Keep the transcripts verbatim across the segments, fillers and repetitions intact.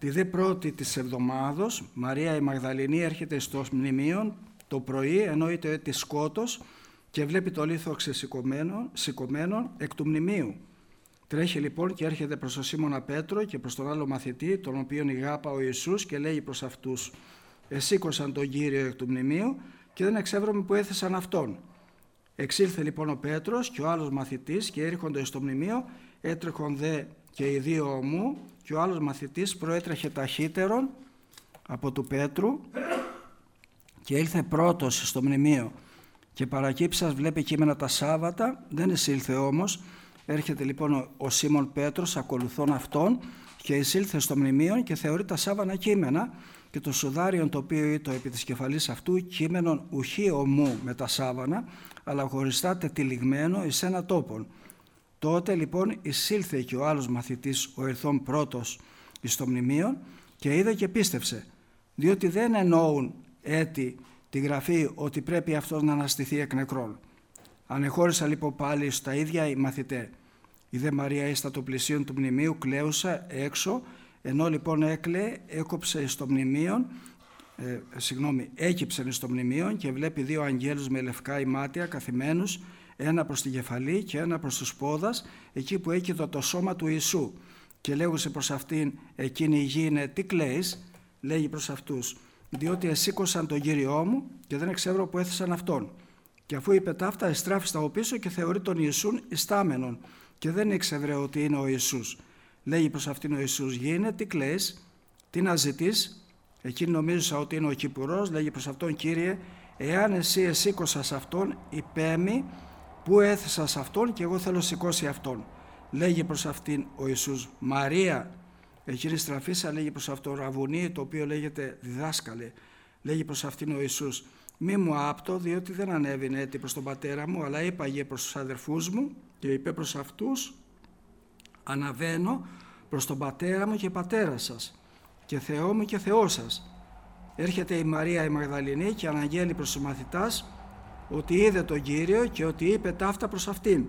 Τη δε πρώτη της εβδομάδος, Μαρία η Μαγδαληνή έρχεται στο μνημείο το πρωί, εννοείται τη σκότος, και βλέπει το λίθο ξεσηκωμένο σηκωμένο εκ του μνημείου. Τρέχει λοιπόν και έρχεται προς τον Σίμωνα Πέτρο και προς τον άλλο μαθητή, τον οποίον ηγάπα ο Ιησούς, και λέγει προς αυτούς: «Εσήκωσαν τον Κύριο εκ του μνημείου και δεν εξεύρωμε που έθεσαν αυτόν». Εξήλθε λοιπόν ο Πέτρος και ο άλλος μαθητής και έρχονται στο μνημείο, έτρεχον δε και οι δύο ομού, και ο άλλος μαθητής προέτρεχε ταχύτερον από του Πέτρου και ήλθε πρώτος στο μνημείο, και παρακύψας βλέπει κείμενα τα Σάββατα, δεν εισήλθε όμως. Έρχεται λοιπόν ο, ο Σίμων Πέτρος ακολουθών αυτόν και εισήλθε στο μνημείο και θεωρεί τα Σάββανα κείμενα, και το σουδάριον το οποίο ήτο επί της κεφαλής αυτού κείμενον ουχή ομού με τα Σάββανα, αλλά χωριστά τετυλιγμένο εις ένα τόπον. Τότε λοιπόν εισήλθε και ο άλλος μαθητής, ο ερθών πρώτος εις το μνημείο, και είδε και πίστευσε, διότι δεν εννοούν έτη τη γραφή ότι πρέπει αυτός να αναστηθεί εκ νεκρών. Ανεχώρησα λοιπόν πάλι στα ίδια οι μαθητέ. Η δε Μαρία ήστα το πλησίον του μνημείου κλαίουσα έξω, ενώ λοιπόν έκλαιε, έκοψε στο μνημείο, ε, συγγνώμη, έκυψε στο μνημείο και βλέπει δύο αγγέλους με λευκά ημάτια καθημένους, ένα προς την κεφαλή και ένα προς τους πόδας, εκεί που έκυδε το σώμα του Ιησού. Και λέγουσε προς αυτήν εκείνη η γήινε, τι κλαίεις? Λέγει προς αυτούς, διότι εσήκωσαν τον Κύριό μου και δεν εξεύρω που έθεσαν αυτόν. Και αφού είπε ταύτα, εστράφη στα οπίσω και θεωρεί τον Ιησούν ιστάμενον, και δεν ήξερε ότι είναι ο Ιησούς. Λέγει προς αυτήν ο Ιησούς, γήινε, τι κλαίεις, τι να ζητείς? Εκείνη νομίζουσα ότι είναι ο Κυπουρός. Λέγει προς αυτόν, Κύριε, εάν εσύ εσήκωσας αυτόν, υπέμει που έθεσας αυτόν, και εγώ θέλω σηκώσει αυτόν. Λέγει προς αυτήν ο Ιησούς, Μαρία. Εκείνη στραφήσα, λέγει προς αυτόν, Ραβουνί, το οποίο λέγεται διδάσκαλε. Λέγει προς αυτήν ο Ιησούς, μη μου άπτω, διότι δεν ανέβηνε έτη προς τον πατέρα μου, αλλά είπαγε προς τους αδερφούς μου, και είπε προς αυτούς, αναβαίνω προς τον πατέρα μου και πατέρα σας, και Θεό μου και Θεό σας. Έρχεται η Μαρία η Μαγδαληνή και αναγγέλει προς τους μαθητάς ότι είδε τον Κύριο και ότι είπε ταύτα προς αυτήν.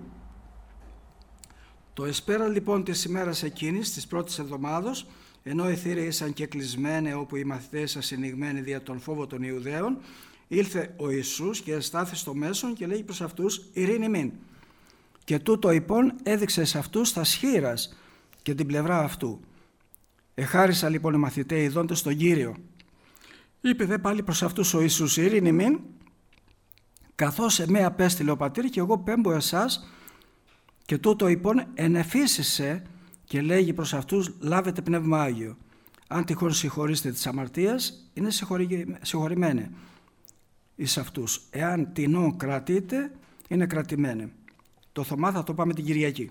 Το εσπέρα λοιπόν της ημέρας εκείνης, της πρώτης εβδομάδος, ενώ οι θύροι ήσαν και κλεισμένοι όπου οι μαθητές ήσαν συνηγμένοι δια τον φόβο των Ιουδαίων, ήλθε ο Ιησούς και εστάθη στο μέσον και λέγει προς αυτούς, ειρήνη μην. Και τούτο λοιπόν έδειξε σε αυτούς τα σχήρας και την πλευρά αυτού. Εχάρισα λοιπόν οι μαθητές ειδώντες τον Κύριο. Είπε δε πάλι προς αυτούς ο Ιησούς, ειρήνη μην, καθώς εμέ απέστειλε ο πατήρ και εγώ πέμπω εσάς. Και τούτο λοιπόν ενεφύσισε και λέγει προς αυτούς, λάβετε πνεύμα Άγιο. Αν τυχόν συγχωρήσετε της αμαρτίας, είναι συγχωρημένοι εις αυτούς. Εάν τινό κρατείτε, είναι κρατημένοι. Το Θωμά θα το πάμε την Κυριακή.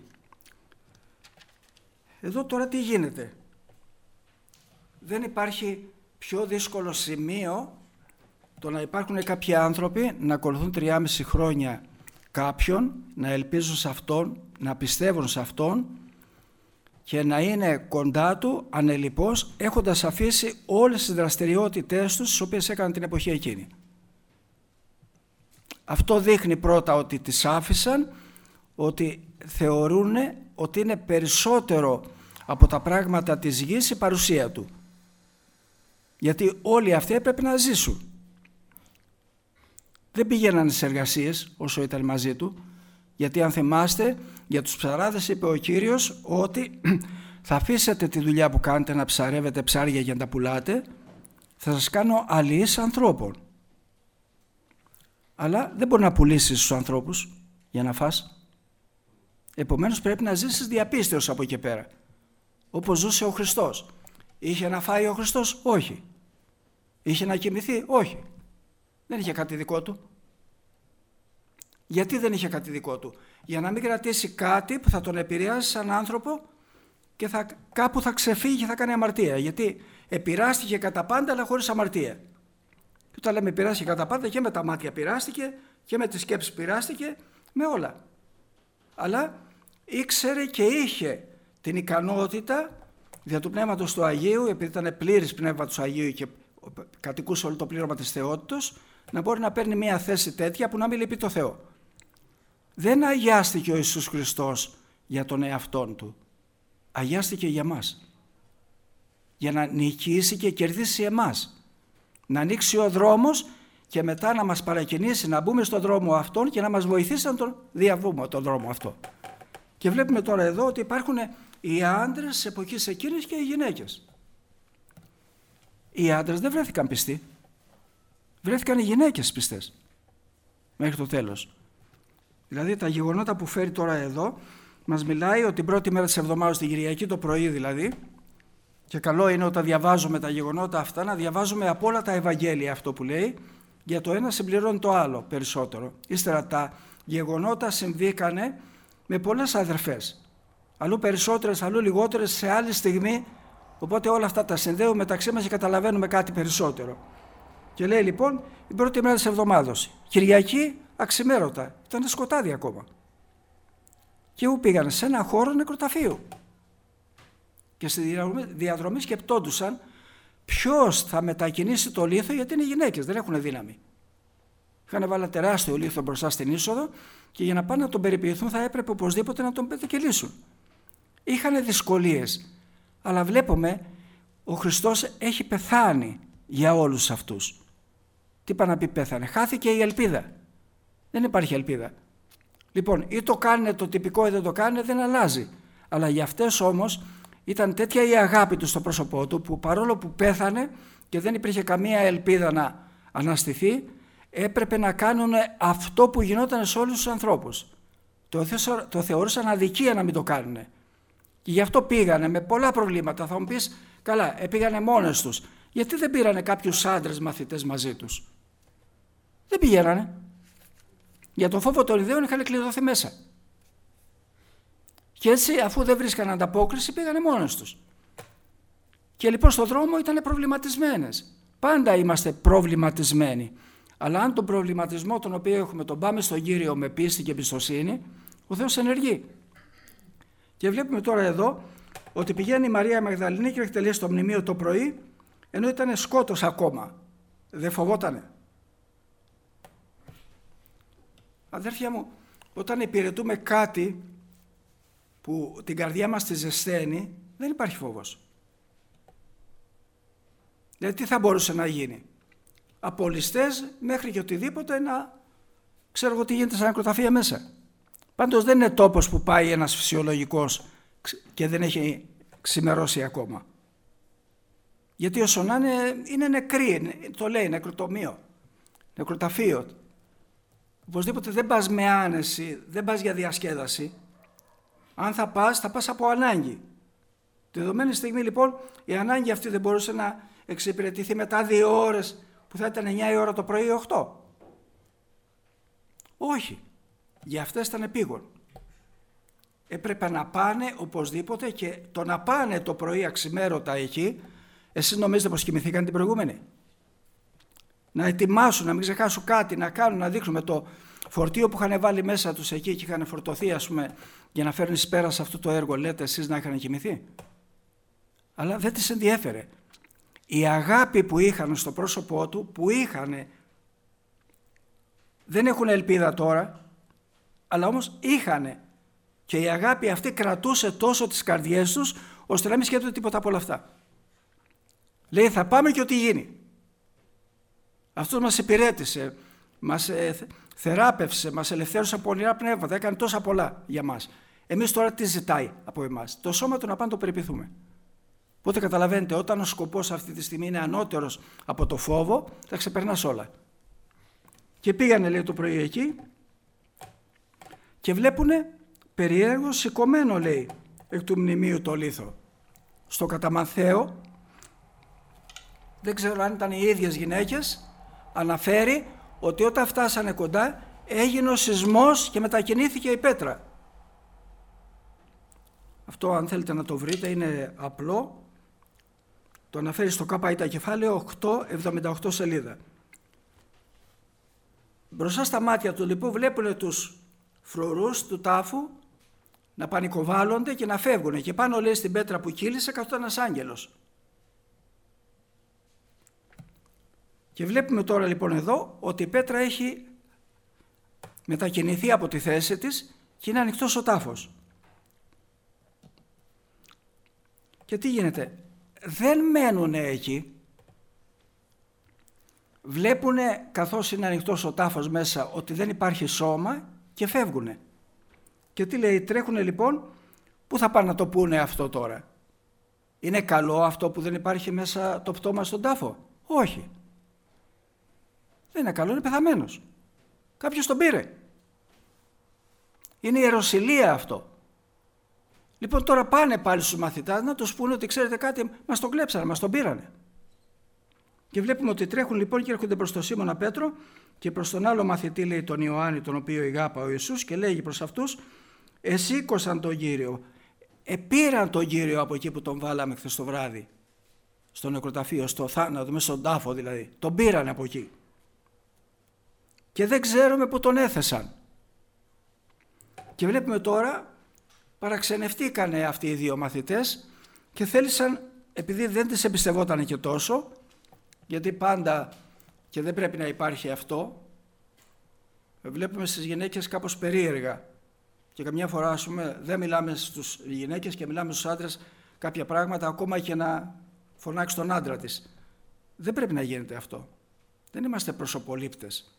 Εδώ τώρα τι γίνεται? Δεν υπάρχει πιο δύσκολο σημείο το να υπάρχουν κάποιοι άνθρωποι να ακολουθούν τριάμιση χρόνια κάποιον, να ελπίζουν σε αυτόν, να πιστεύουν σε αυτόν και να είναι κοντά του ανελιπώς, έχοντας αφήσει όλες τις δραστηριότητές τους τις οποίες έκαναν την εποχή εκείνη. Αυτό δείχνει πρώτα ότι τις άφησαν, ότι θεωρούν ότι είναι περισσότερο από τα πράγματα της γης η παρουσία του. Γιατί όλοι αυτοί έπρεπε να ζήσουν. Δεν πήγαιναν στις εργασίες όσο ήταν μαζί του, γιατί αν θυμάστε για τους ψαράδες είπε ο Κύριος ότι θα αφήσετε τη δουλειά που κάνετε να ψαρεύετε ψάρια για να τα πουλάτε, θα σας κάνω αλληλείς ανθρώπων. Αλλά δεν μπορεί να πουλήσεις τους ανθρώπους για να φας. Επομένως πρέπει να ζήσεις διαπίστεως από εκεί πέρα. Όπως ζούσε ο Χριστός. Είχε να φάει ο Χριστός? Όχι. Είχε να κοιμηθεί? Όχι. Δεν είχε κάτι δικό του. Γιατί δεν είχε κάτι δικό του? Για να μην κρατήσει κάτι που θα τον επηρεάσει σαν άνθρωπο και θα, κάπου θα ξεφύγει και θα κάνει αμαρτία. Γιατί επηρεάστηκε κατά πάντα αλλά χωρίς αμαρτία. Και όταν λέμε επηρεάστηκε κατά πάντα, και με τα μάτια πειράστηκε και με τις σκέψεις πειράστηκε, με όλα. Αλλά ήξερε και είχε την ικανότητα δια του Πνεύματος του Αγίου, επειδή ήταν πλήρης Πνεύματος του Αγίου και κατοικούσε όλο το πλήρωμα της θεότητος, να μπορεί να παίρνει μια θέση τέτοια που να μην λυπεί το Θεό. Δεν αγιάστηκε ο Ιησούς Χριστός για τον εαυτόν του. Αγιάστηκε για μας. για να νικήσει και κερδίσει εμάς. Να ανοίξει ο δρόμος και μετά να μας παρακινήσει να μπούμε στον δρόμο αυτόν και να μας βοηθήσει να τον διαβούμε τον δρόμο αυτό. Και βλέπουμε τώρα εδώ ότι υπάρχουν οι άντρες της εποχής εκείνης και οι γυναίκες. Οι άντρες δεν βρέθηκαν πιστοί. Βρέθηκαν οι γυναίκες πιστές μέχρι το τέλος. Δηλαδή τα γεγονότα που φέρει τώρα εδώ μας μιλάει ότι την πρώτη μέρα της εβδομάδας, την Κυριακή το πρωί δηλαδή, και καλό είναι όταν διαβάζουμε τα γεγονότα αυτά να διαβάζουμε από όλα τα Ευαγγέλια αυτό που λέει, για το ένα συμπληρώνει το άλλο περισσότερο. Ύστερα τα γεγονότα συμβήκανε με πολλές αδερφές. Αλλού περισσότερες, αλλού λιγότερες σε άλλη στιγμή, οπότε όλα αυτά τα συνδέουμε μεταξύ μας και καταλαβαίνουμε κάτι περισσότερο. Και λέει λοιπόν η πρώτη μέρα της εβδομάδος, Κυριακή αξιμέρωτα, ήταν σκοτάδι ακόμα. Και où πήγανε? Σε ένα χώρο νεκροταφείου. Και στη διαδρομή σκεπτόντουσαν ποιος θα μετακινήσει το λίθο, γιατί είναι γυναίκες, δεν έχουν δύναμη. Είχαν βάλει τεράστιο λίθο μπροστά στην είσοδο και για να πάνε να τον περιποιηθούν θα έπρεπε οπωσδήποτε να τον πετεκελίσουν. Είχαν δυσκολίες, αλλά βλέπουμε ο Χριστός έχει πεθάνει για όλους αυτούς. Τι πάει να πει πέθανε? Χάθηκε η ελπίδα. Δεν υπάρχει ελπίδα. Λοιπόν, ή το κάνουν το τυπικό ή δεν το κάνουν, δεν αλλάζει. Αλλά για αυτές όμως ήταν τέτοια η αγάπη του στο πρόσωπό του που παρόλο που πέθανε και δεν υπήρχε καμία ελπίδα να αναστηθεί, έπρεπε να κάνουν αυτό που γινόταν σε όλους τους ανθρώπους. Το, το θεωρούσαν αδικία να μην το κάνουν. Και γι' αυτό πήγανε με πολλά προβλήματα. Θα μου πεις, καλά, πήγανε μόνες τους. Γιατί δεν πήρανε κάποιους άντρες μαθητές μαζί τους? Δεν πηγαίνανε. Για τον φόβο των ιδέων είχαν κλειδωθεί μέσα. Και έτσι, αφού δεν βρίσκαν ανταπόκριση, πήγανε μόνες τους. Και λοιπόν στον δρόμο ήταν προβληματισμένες. Πάντα είμαστε προβληματισμένοι. Αλλά αν τον προβληματισμό τον οποίο έχουμε τον πάμε στον Κύριο με πίστη και εμπιστοσύνη, ο Θεός ενεργεί. Και βλέπουμε τώρα εδώ ότι πηγαίνει η Μαρία Μαγδαληνή και έχει τελειώσει το μνημείο το πρωί, ενώ ήταν σκότος ακόμα. Δεν φοβότανε? Αδέρφια μου, όταν υπηρετούμε κάτι που την καρδιά μας τη ζεσταίνει, δεν υπάρχει φόβος. Δηλαδή τι θα μπορούσε να γίνει? Από ληστές μέχρι και οτιδήποτε να ξέρω εγώ τι γίνεται στα νεκροταφεία μέσα. Πάντως δεν είναι τόπος που πάει ένας φυσιολογικός και δεν έχει ξημερώσει ακόμα. Γιατί όσο να είναι, είναι νεκροί, το λέει νεκροτομείο, νεκροταφείο. Οπωσδήποτε δεν πας με άνεση, δεν πας για διασκέδαση. Αν θα πας, θα πας από ανάγκη. Τη δεδομένη στιγμή λοιπόν η ανάγκη αυτή δεν μπορούσε να εξυπηρετηθεί μετά δύο ώρες που θα ήταν εννιά η ώρα το πρωί ή οκτώ. Όχι. Για αυτές ήταν επίγον. Έπρεπε να πάνε οπωσδήποτε και το να πάνε το πρωί αξιμέρωτα εκεί, εσείς νομίζετε πως κοιμηθήκαν την προηγούμενη? Να ετοιμάσουν, να μην ξεχάσουν κάτι, να κάνουν, να δείξουν με το φορτίο που είχαν βάλει μέσα τους εκεί και είχαν φορτωθεί ας πούμε για να φέρουν εις πέρα σε αυτό το έργο, λέτε εσείς να είχαν κοιμηθεί? Αλλά δεν τις ενδιέφερε. Η αγάπη που είχαν στο πρόσωπό του, που είχαν, δεν έχουν ελπίδα τώρα, αλλά όμως είχανε. Και η αγάπη αυτή κρατούσε τόσο τις καρδιές τους, ώστε να μην σκέφτονται τίποτα από όλα αυτά. Λέει θα πάμε και ό,τι γίνει. Αυτός μας υπηρέτησε, μας θεράπευσε, μας ελευθέρωσε από ονειρά πνεύματα, έκανε τόσα πολλά για μας. Εμείς τώρα τι ζητάει από εμάς? Το σώμα του να πάμε το περιποιηθούμε. Οπότε καταλαβαίνετε, όταν ο σκοπός αυτή τη στιγμή είναι ανώτερος από το φόβο, θα ξεπερνάς όλα. Και πήγανε λέει το πρωί εκεί και βλέπουνε περιέργω σηκωμένο λέει εκ του μνημείου το λίθο. Στο Καταμαθαίο, δεν ξέρω αν ήταν οι ίδιες γυναίκες, αναφέρει ότι όταν φτάσανε κοντά έγινε ο σεισμός και μετακινήθηκε η πέτρα. Αυτό αν θέλετε να το βρείτε είναι απλό. Το αναφέρει στο ΚΑΠΑ κεφάλαιο οκτώ εβδομήντα οκτώ σελίδα. Μπροστά στα μάτια του λοιπόν βλέπουν τους φρουρούς του τάφου να πανικοβάλλονται και να φεύγουν και πάνω λέει στην πέτρα που κύλησε καθόταν ένας άγγελος. Και βλέπουμε τώρα λοιπόν εδώ ότι η πέτρα έχει μετακινηθεί από τη θέση της και είναι ανοιχτός ο τάφος. Και τι γίνεται? δεν μένουν εκεί. Βλέπουν καθώς είναι ανοιχτός ο τάφος μέσα ότι δεν υπάρχει σώμα και φεύγουν. Και τι λέει, τρέχουν λοιπόν, πού θα πάνε να το πούνε αυτό τώρα? Είναι καλό αυτό που δεν υπάρχει μέσα το πτώμα στον τάφο? Όχι. Δεν είναι καλό, είναι πεθαμένος. Κάποιος τον πήρε. Είναι ιεροσυλία αυτό. Λοιπόν, τώρα πάνε πάλι στους μαθητάς να τους πούνε ότι ξέρετε κάτι, μας τον κλέψανε, μας τον πήρανε. Και βλέπουμε ότι τρέχουν λοιπόν και έρχονται προς τον Σίμωνα Πέτρο και προς τον άλλο μαθητή, λέει, τον Ιωάννη, τον οποίο ηγάπα ο Ιησούς, και λέγει προς αυτούς, εσήκωσαν τον Κύριο, επήραν τον Κύριο από εκεί που τον βάλαμε χθες το βράδυ, στο νεκροταφείο, στο θάνατο, μέσα στον τάφο δηλαδή, τον πήραν από εκεί. Και δεν ξέρουμε που τον έθεσαν. Και βλέπουμε τώρα, παραξενευτήκανε αυτοί οι δύο μαθητές και θέλησαν, επειδή δεν τις εμπιστευόταν και τόσο, γιατί πάντα και δεν πρέπει να υπάρχει αυτό, βλέπουμε στις γυναίκες κάπως περίεργα και καμιά φορά, ας πούμε, δεν μιλάμε στους γυναίκες και μιλάμε στους άντρες κάποια πράγματα, ακόμα και να φωνάξει τον άντρα της. Δεν πρέπει να γίνεται αυτό. Δεν είμαστε προσωπολήπτες.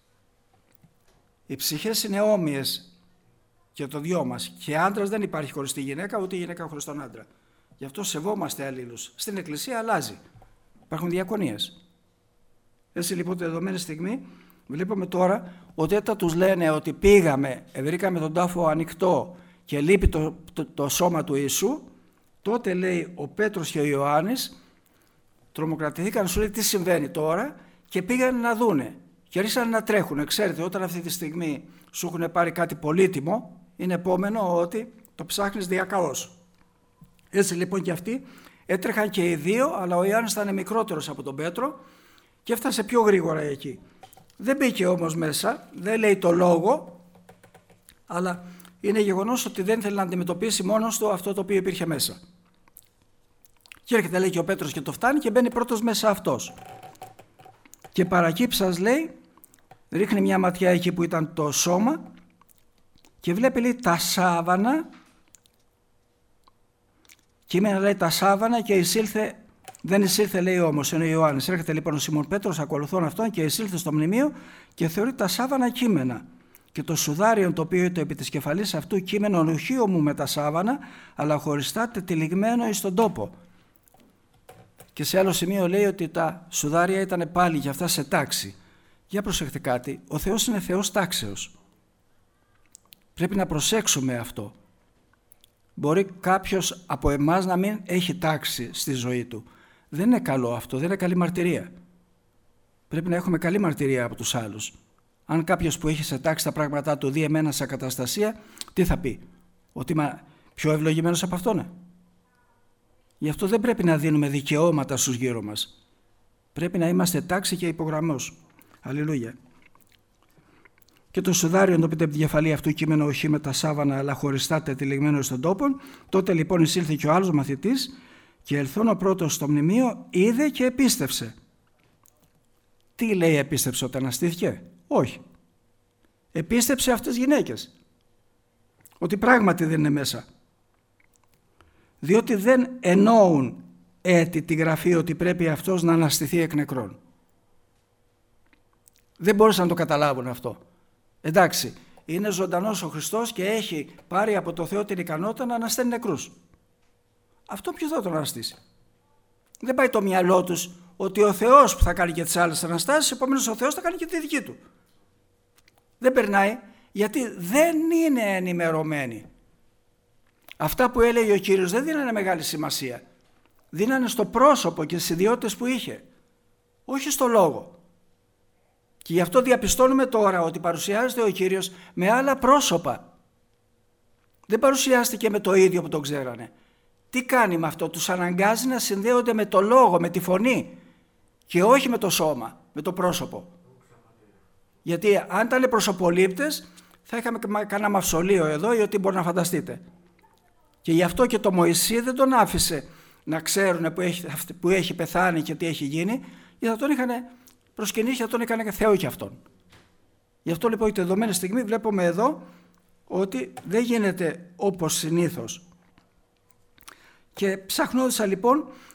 Οι ψυχές είναι όμοιες και το δυο μας. Και άντρας δεν υπάρχει χωρίς τη γυναίκα, ούτε η γυναίκα χωρίς τον άντρα. Γι' αυτό σεβόμαστε αλλήλους. Στην Εκκλησία αλλάζει. Υπάρχουν διακονίες. Έτσι λοιπόν, τη δεδομένη στιγμή βλέπουμε τώρα ότι όταν τους λένε ότι πήγαμε, βρήκαμε τον τάφο ανοιχτό και λείπει το, το, το σώμα του Ιησού, τότε λέει ο Πέτρος και ο Ιωάννης τρομοκρατηθήκαν, σου λέει τι συμβαίνει τώρα, και πήγαν να δούνε και άρχισαν να τρέχουν. Ξέρετε, όταν αυτή τη στιγμή σου έχουν πάρει κάτι πολύτιμο, είναι επόμενο ότι το ψάχνεις διακαώς. Έτσι λοιπόν και αυτοί έτρεχαν και οι δύο, αλλά ο Ιωάννης ήταν μικρότερος από τον Πέτρο και έφτασε πιο γρήγορα εκεί. Δεν μπήκε όμως μέσα, δεν λέει το λόγο, αλλά είναι γεγονός ότι δεν ήθελε να αντιμετωπίσει μόνος του αυτό το οποίο υπήρχε μέσα. Και έρχεται, λέει, και ο Πέτρος και το φτάνει και μπαίνει πρώτος μέσα αυτός. Και παρακύψας, λέει, ρίχνει μια ματιά εκεί που ήταν το σώμα και βλέπει, λέει, τα σάβανα, κείμενα λέει τα σάβανα, και εισήλθε, δεν εισήλθε, λέει όμως, είναι ο Ιωάννης. Έρχεται λοιπόν ο Σιμών Πέτρος, ακολουθών αυτόν, και εισήλθε στο μνημείο και θεωρεί τα σάβανα κείμενα. Και το σουδάριον το οποίο ήταν επί της κεφαλής αυτού κείμενον ουχείο μου με τα σάβανα, αλλά χωριστά τετυλιγμένο εις τον τόπο. Και σε άλλο σημείο λέει ότι τα σουδάρια ήταν πάλι για αυτά σε τάξη. Για προσέχτε κάτι, ο Θεός είναι Θεός τάξεως. Πρέπει να προσέξουμε αυτό. Μπορεί κάποιος από εμάς να μην έχει τάξη στη ζωή του. Δεν είναι καλό αυτό, δεν είναι καλή μαρτυρία. Πρέπει να έχουμε καλή μαρτυρία από τους άλλους. Αν κάποιος που έχει σε τάξη τα πράγματά του δει εμένα σε καταστασία, τι θα πει? Ότι είμαι πιο ευλογημένος από αυτόν? Γι' αυτό δεν πρέπει να δίνουμε δικαιώματα στους γύρω μας. Πρέπει να είμαστε τάξη και υπογραμμός. Αλληλούια. Και το σουδάριον το πείτε από τη κεφαλή αυτού κείμενο όχι με τα σάβανα, αλλά χωριστά τετυλιγμένο στον τόπο. Τότε λοιπόν εισήλθε και ο άλλος μαθητής και ελθόν ο πρώτος στο μνημείο, είδε και επίστευσε. Τι λέει επίστεψε όταν αστήθηκε? Όχι. Επίστεψε αυτές τις γυναίκες. Ότι πράγματι δεν είναι μέσα. Διότι δεν εννοούν έτη τη γραφή ότι πρέπει αυτός να αναστηθεί εκ νεκρών. Δεν μπορούσαν να το καταλάβουν αυτό. Εντάξει, είναι ζωντανός ο Χριστός και έχει πάρει από το Θεό την ικανότητα να ανασταίνει νεκρούς. Αυτό ποιο θα τον αναστήσει? Δεν πάει το μυαλό τους ότι ο Θεός που θα κάνει και τις άλλες αναστάσεις, επομένως ο Θεός θα κάνει και τη δική του. Δεν περνάει, γιατί δεν είναι ενημερωμένοι. Αυτά που έλεγε ο Κύριος δεν δίνανε μεγάλη σημασία. Δίνανε στο πρόσωπο και στις ιδιότητες που είχε, όχι στο λόγο. Και γι' αυτό διαπιστώνουμε τώρα ότι παρουσιάζεται ο Κύριος με άλλα πρόσωπα. Δεν παρουσιάστηκε με το ίδιο που τον ξέρανε. Τι κάνει με αυτό? Τους αναγκάζει να συνδέονται με το λόγο, με τη φωνή και όχι με το σώμα, με το πρόσωπο. Γιατί αν ήταν προσωπολήπτες θα είχαμε κανένα μαυσολείο εδώ ή ό,τι μπορεί να φανταστείτε. Και γι' αυτό και το Μωυσή δεν τον άφησε να ξέρουν που έχει, που έχει πεθάνει και τι έχει γίνει, γιατί θα τον είχαν προσκυνήσει, θα τον έκανε και Θεό και αυτόν. Γι' αυτό λοιπόν τη δεδομένη στιγμή βλέπουμε εδώ ότι δεν γίνεται όπως συνήθως. Και ψαχνόντουσα λοιπόν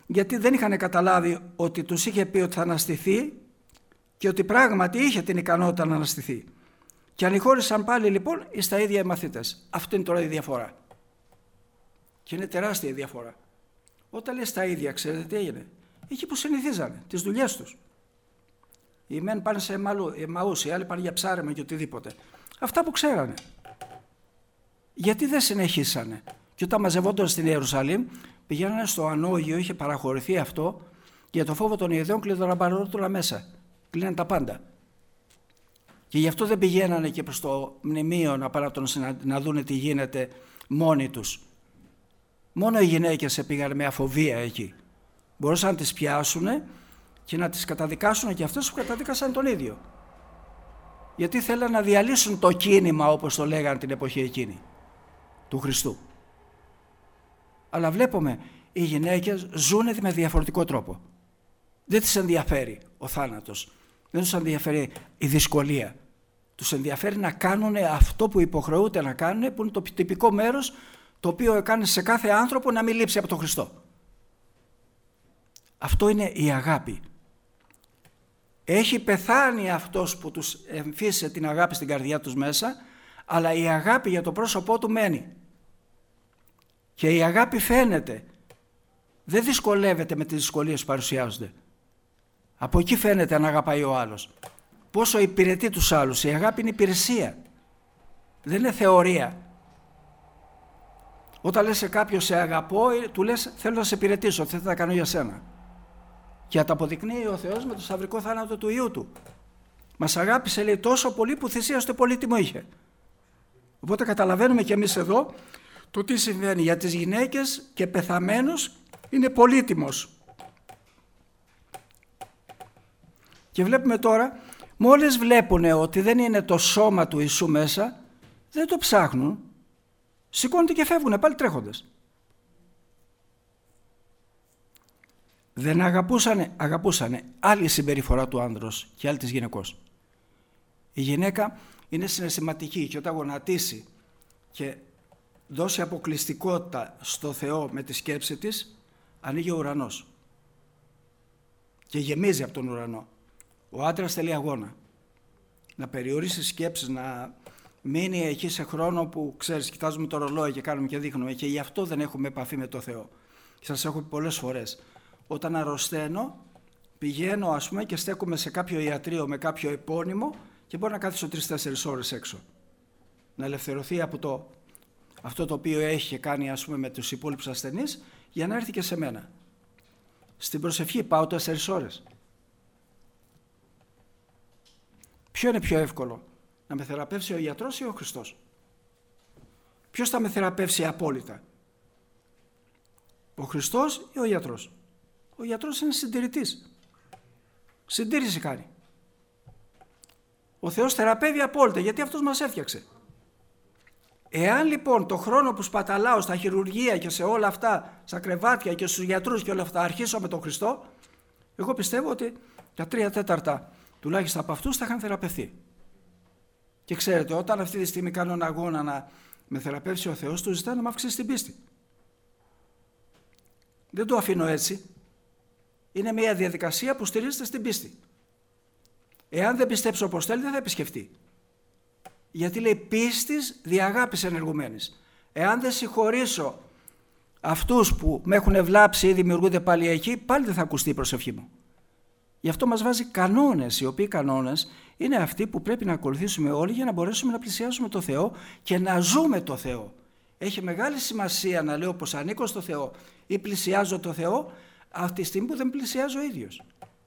γιατί δεν είχαν καταλάβει ότι τους είχε πει ότι θα αναστηθεί και ότι πράγματι είχε την ικανότητα να αναστηθεί. Και ανηχώρησαν πάλι λοιπόν στα ίδια οι μαθητές. Αυτή είναι τώρα η διαφορά. Και είναι τεράστια η διαφορά. Όταν λες τα ίδια, ξέρετε τι έγινε? Εκεί που συνηθίζανε, τις δουλειές τους. Οι μεν πάνε σε Εμαούς, οι άλλοι πάνε για ψάρεμα και οτιδήποτε. Αυτά που ξέρανε. Γιατί δεν συνεχίσανε? Και όταν μαζευόταν στην Ιερουσαλήμ, πηγαίνανε στο ανώγειο, είχε παραχωρηθεί αυτό, για το φόβο των Ιουδαίων κλειδωραμπαρότουλα μέσα. Κλείναν τα πάντα. Και γι' αυτό δεν πηγαίνανε και προς το μνημείο να πάνε να δούνε τι γίνεται μόνοι τους. Μόνο οι γυναίκες πήγαν με αφοβία εκεί. Μπορούσαν να τις πιάσουν και να τις καταδικάσουν και αυτές που καταδίκασαν τον ίδιο. Γιατί θέλαν να διαλύσουν το κίνημα, όπως το λέγανε την εποχή εκείνη, του Χριστού. Αλλά βλέπουμε, οι γυναίκες ζουν με διαφορετικό τρόπο. Δεν τις ενδιαφέρει ο θάνατος. Δεν τους ενδιαφέρει η δυσκολία. Τους ενδιαφέρει να κάνουν αυτό που υποχρεούνται να κάνουν, που είναι το τυπικό μέρος το οποίο κάνει σε κάθε άνθρωπο να μην λείψει από τον Χριστό. Αυτό είναι η αγάπη. Έχει πεθάνει αυτός που τους εμφύσε την αγάπη στην καρδιά τους μέσα, αλλά η αγάπη για το πρόσωπό του μένει. Και η αγάπη φαίνεται. Δεν δυσκολεύεται με τις δυσκολίες που παρουσιάζονται. Από εκεί φαίνεται αν αγαπάει ο άλλος. Πόσο υπηρετεί τους άλλους. Η αγάπη είναι υπηρεσία. Δεν είναι θεωρία. Όταν λες σε κάποιον σε αγαπώ, του λες θέλω να σε υπηρετήσω, θέλω να τα κάνω για σένα. Και τα αποδεικνύει ο Θεός με το σταυρικό θάνατο του Υιού του. Μας αγάπησε, λέει, τόσο πολύ που θυσίασε πολύτιμο είχε. Οπότε καταλαβαίνουμε και εμείς εδώ το τι συμβαίνει για τις γυναίκες και πεθαμένους είναι πολύτιμος. Και βλέπουμε τώρα, μόλις βλέπουν ότι δεν είναι το σώμα του Ιησού μέσα, δεν το ψάχνουν, σηκώνονται και φεύγουν πάλι τρέχοντες. Δεν αγαπούσανε, αγαπούσανε άλλη συμπεριφορά του άνδρος και άλλη της γυναικός. Η γυναίκα είναι συναισθηματική και όταν γονατίσει και δώσει αποκλειστικότητα στο Θεό με τη σκέψη της, ανοίγει ο ουρανός και γεμίζει από τον ουρανό. Ο άντρας θέλει αγώνα, να περιορίσει σκέψεις, να μείνει εκεί σε χρόνο που ξέρεις, κοιτάζουμε το ρολόι και κάνουμε και δείχνουμε, και γι' αυτό δεν έχουμε επαφή με το Θεό. Και σας έχω πει πολλές φορές, όταν αρρωσταίνω πηγαίνω ας πούμε και στέκομαι σε κάποιο ιατρείο με κάποιο επώνυμο και μπορώ να κάθισω τρεις-τέσσερις ώρες έξω, να ελευθερωθεί από το, αυτό το οποίο έχει κάνει ας πούμε με τους υπόλοιπους ασθενείς, για να έρθει και σε μένα. Στην προσευχή πάω τέσσερις ώρες. Ποιο είναι πιο εύκολο, να με θεραπεύσει ο ιατρός ή ο Χριστός? Ποιος θα με θεραπεύσει απόλυτα, ο Χριστός ή ο ιατρός? Ο ιατρός είναι συντηρητής, συντήρηση κάνει. Ο Θεός θεραπεύει απόλυτα, γιατί αυτός μας έφτιαξε. Εάν λοιπόν το χρόνο που σπαταλάω στα χειρουργεία και σε όλα αυτά, στα κρεβάτια και στους γιατρούς και όλα αυτά, αρχίσω με τον Χριστό, εγώ πιστεύω ότι τα τρία τέταρτα τουλάχιστον από αυτούς θα είχαν θεραπευθεί. Και ξέρετε, όταν αυτή τη στιγμή κάνω ένα αγώνα να με θεραπεύσει ο Θεός, του ζητάω να με αυξήσει την πίστη. Δεν το αφήνω έτσι. Είναι μια διαδικασία που στηρίζεται στην πίστη. Εάν δεν πιστέψω όπως θέλει, δεν θα επισκεφτεί. Γιατί λέει πίστης δι' αγάπης ενεργουμένης. Εάν δεν συγχωρήσω αυτούς που με έχουν βλάψει ή δημιουργούνται πάλι εκεί, πάλι δεν θα ακουστεί η προσευχή μου. Γι' αυτό μας βάζει κανόνες, οι οποίοι κανόνες είναι αυτοί που πρέπει να ακολουθήσουμε όλοι για να μπορέσουμε να πλησιάσουμε το Θεό και να ζούμε το Θεό. Έχει μεγάλη σημασία να λέω πως ανήκω στο Θεό ή πλησιάζω το Θεό αυτή τη στιγμή που δεν πλησιάζω ο ίδιος.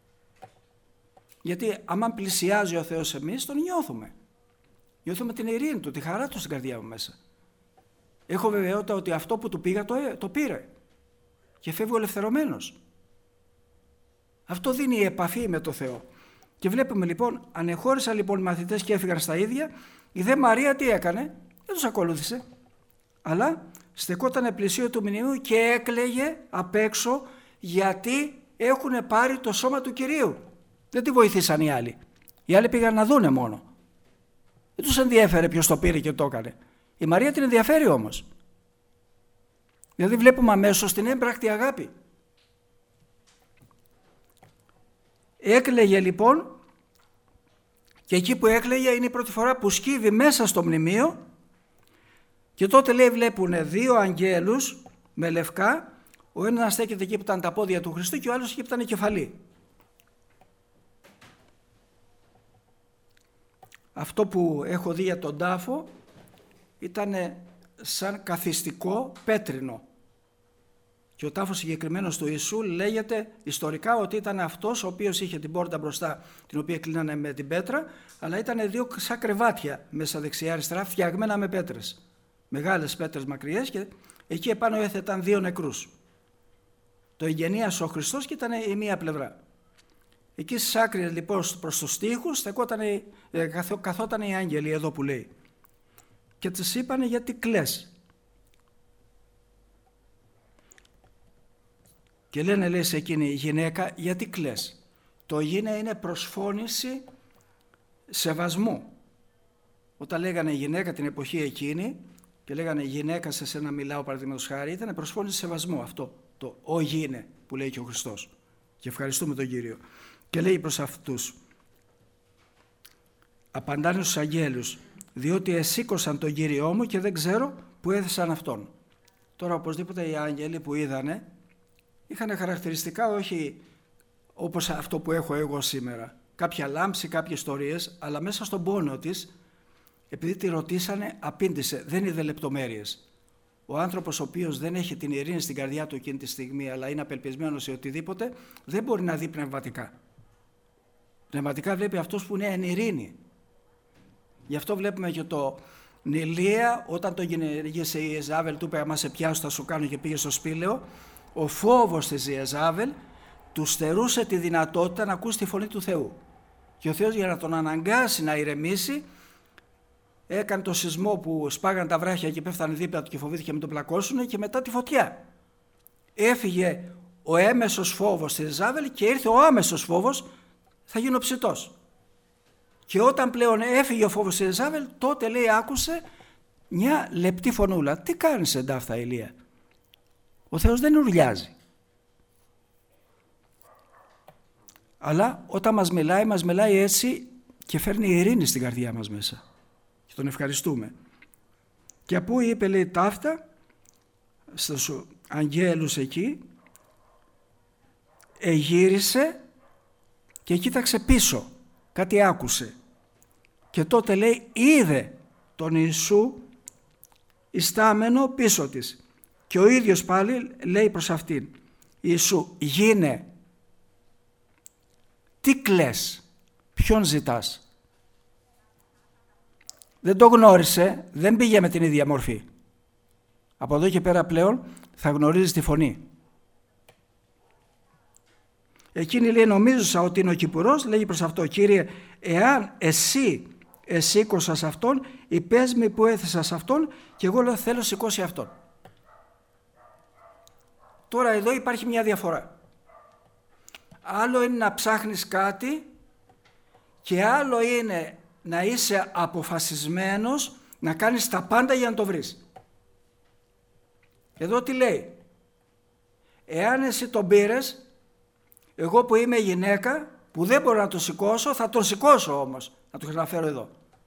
Γιατί άμα πλησιάζει ο Θεός εμείς, τον νιώθουμε. Νιώθουμε την ειρήνη του, τη χαρά του στην καρδιά μου μέσα. Έχω βεβαιότητα ότι αυτό που του πήγα το, το πήρε και φεύγω ελευθερωμένος. Αυτό δίνει η επαφή με το Θεό. Και βλέπουμε λοιπόν, ανεχώρησαν λοιπόν οι μαθητές και έφυγαν στα ίδια. Η δε Μαρία τι έκανε? Δεν τους ακολούθησε, αλλά στεκόταν πλησίο του μνημείου και έκλαιγε απ' έξω, γιατί έχουν πάρει το σώμα του Κυρίου. Δεν τη βοηθήσαν οι άλλοι. Οι άλλοι πήγαν να δούνε μόνο. Δεν τους ενδιέφερε ποιος το πήρε και το έκανε. Η Μαρία την ενδιαφέρει όμως. Δηλαδή βλέπουμε αμέσως την έμπρακτη αγάπη. Έκλαιγε λοιπόν, και εκεί που έκλαιγε είναι η πρώτη φορά που σκύβει μέσα στο μνημείο, και τότε λέει βλέπουν δύο αγγέλους με λευκά, ο ένας στέκεται εκεί που ήταν τα πόδια του Χριστού και ο άλλος εκεί που ήταν η κεφαλή. Αυτό που έχω δει για τον τάφο ήταν σαν καθιστικό πέτρινο. Και ο τάφος συγκεκριμένος του Ιησού λέγεται ιστορικά ότι ήταν αυτός ο οποίος είχε την πόρτα μπροστά, την οποία κλείνανε με την πέτρα, αλλά ήταν δύο σαν κρεβάτια μέσα δεξιά-αριστερά, φτιαγμένα με πέτρες. Μεγάλες πέτρες μακριές, και εκεί επάνω έθεταν δύο νεκρούς. Το εγγενίασε ο Χριστός και ήταν η μία πλευρά. Εκεί στις άκρες λοιπόν προς τους τοίχους στεκόταν, καθόταν οι άγγελοι εδώ που λέει. Και τους είπανε γιατί κλαις. Και λένε λέει σε εκείνη η γυναίκα γιατί κλαις. Το γίνε είναι προσφώνηση σεβασμού. Όταν λέγανε γυναίκα την εποχή εκείνη και λέγανε γυναίκα σε σένα μιλάω παραδείγματος χάρη, ήταν προσφώνηση σεβασμού αυτό. Το «ο γίνε» που λέει και ο Χριστός. Και ευχαριστούμε τον Κύριο. Και λέει προς αυτούς, απαντάνε στους αγγέλους, διότι εσήκωσαν τον Κύριό μου και δεν ξέρω που έθεσαν αυτόν. Τώρα οπωσδήποτε οι άγγελοι που είδανε είχαν χαρακτηριστικά όχι όπως αυτό που έχω εγώ σήμερα. Κάποια λάμψη, κάποιες ιστορίες, αλλά μέσα στον πόνο της, επειδή τη ρωτήσανε, απήντησε, δεν είδε λεπτομέρειες. Ο άνθρωπος ο οποίος δεν έχει την ειρήνη στην καρδιά του εκείνη τη στιγμή, αλλά είναι απελπισμένος σε οτιδήποτε, δεν μπορεί να δει πνευματικά. Πνευματικά βλέπει αυτός που είναι εν ειρήνη. Γι' αυτό βλέπουμε και το Νηλία, όταν τον γύρισε η Ιεζάβελ, του είπε άμα σε πιάσω θα σου κάνω, και πήγε στο σπήλαιο. Ο φόβος της Ιεζάβελ του στερούσε τη δυνατότητα να ακούσει τη φωνή του Θεού. Και ο Θεός για να τον αναγκάσει να ηρεμήσει, έκανε το σεισμό που σπάγαν τα βράχια και πέφτανε δίπλα του και φοβήθηκε μην τον πλακώσουν, και μετά τη φωτιά. Έφυγε ο έμεσος φόβος της Ιεζάβελ και ήρθε ο άμεσος φόβος, θα γίνω ψητός. Και όταν πλέον έφυγε ο φόβος της Ιεζάβελ, τότε λέει άκουσε μια λεπτή φωνούλα. Τι κάνεις εντάφτα Ηλία? Ο Θεός δεν ουρλιάζει. Αλλά όταν μας μιλάει, μας μιλάει έτσι και φέρνει ειρήνη στην καρδιά μας μέσα. Και τον ευχαριστούμε. Και από είπε λέει ταύτα στους αγγέλους εκεί, εγύρισε και κοίταξε πίσω, κάτι άκουσε. Και τότε λέει είδε τον Ιησού ιστάμενο πίσω της. Και ο ίδιος πάλι λέει προς αυτήν, Ιησού γίνε, τι κλαις, ποιον ζητάς? Δεν το γνώρισε, δεν πήγε με την ίδια μορφή. Από εδώ και πέρα πλέον θα γνωρίζει τη φωνή. Εκείνη λέει νομίζουσα ότι είναι ο Κυπουρός, λέγει προς αυτό, Κύριε, εάν εσύ εσήκωσας αυτόν, είπες μη που έθεσας αυτόν και εγώ λέω θέλω σηκώσει αυτόν. Τώρα εδώ υπάρχει μια διαφορά. Άλλο είναι να ψάχνεις κάτι και άλλο είναι να είσαι αποφασισμένος να κάνεις τα πάντα για να το βρεις. Εδώ τι λέει? Εάν εσύ τον πήρες, εγώ που είμαι γυναίκα που δεν μπορώ να τον σηκώσω, θα τον σηκώσω όμως, να τον ξαναφέρω εδώ.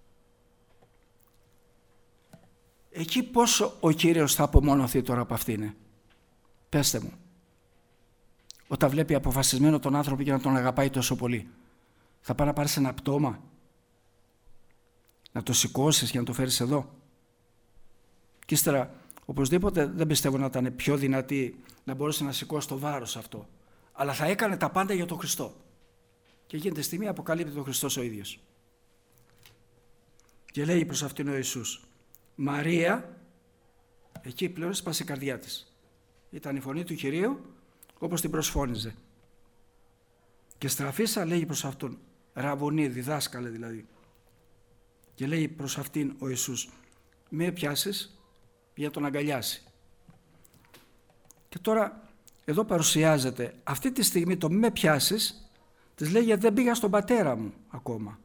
Εκεί πόσο ο Κύριος θα απομονωθεί τώρα από αυτήν? Πέστε μου. Όταν βλέπει αποφασισμένο τον άνθρωπο και να τον αγαπάει τόσο πολύ, θα πάει να πάρεις ένα πτώμα, να το σηκώσεις και να το φέρεις εδώ? Και ύστερα, οπωσδήποτε δεν πιστεύω να ήταν πιο δυνατή να μπορούσε να σηκώσει το βάρος αυτό. Αλλά θα έκανε τα πάντα για τον Χριστό. Και εκείνη τη στιγμή αποκαλύπτει τον Χριστός ο ίδιος. Και λέει προς αυτήν ο Ιησούς, Μαρία, εκεί πλέον σπάσε η καρδιά της. Ήταν η φωνή του Κυρίου όπως την προσφώνιζε. Και στραφίσα λέγει προς αυτόν, Ραβωνί, διδάσκαλε δηλαδή. Και λέει προς αυτήν ο Ιησούς, με πιάσεις για τον αγκαλιάσει. Και τώρα εδώ παρουσιάζεται αυτή τη στιγμή το με πιάσεις, της λέει γιατί δεν πήγα στον πατέρα μου ακόμα.